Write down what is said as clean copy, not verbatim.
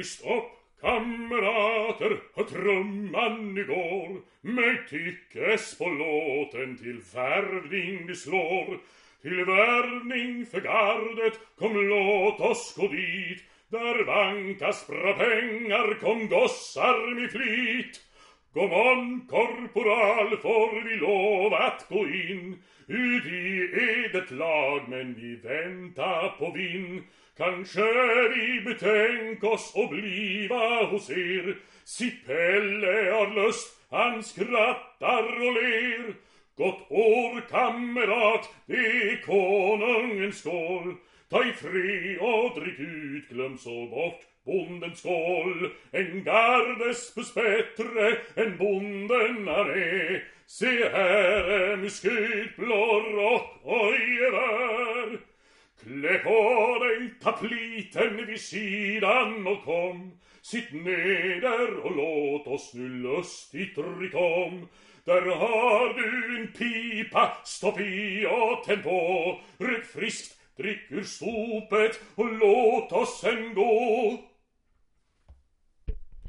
Rist upp, kamrater, och trumman igår, med tyckes på låten till värvning det slår. Till värvning för gardet, kom låt oss gå dit, där vankas bra pengar, kom gossar med flit. Kom on, korporal, får vi lov att gå in ut i edet lag, men vi väntar på vinn. Kanske vi betänk oss och bliva hos er. Si Pelle har lust, han skrattar och ler. Gott år, kamrat, det är konungens skål. Ta i fri och drick ut, glöm så bort bondens skål. En gardespus bättre än bonden han är. Se här är musket, blå rock och gevär. Klä på dig tapliten vid sidan och kom. Sitt neder och låt oss nu lustigt rycka om. Där har du en pipa, stopp i och tänd på. Rök friskt, drick ur stopet och låt oss sen gå.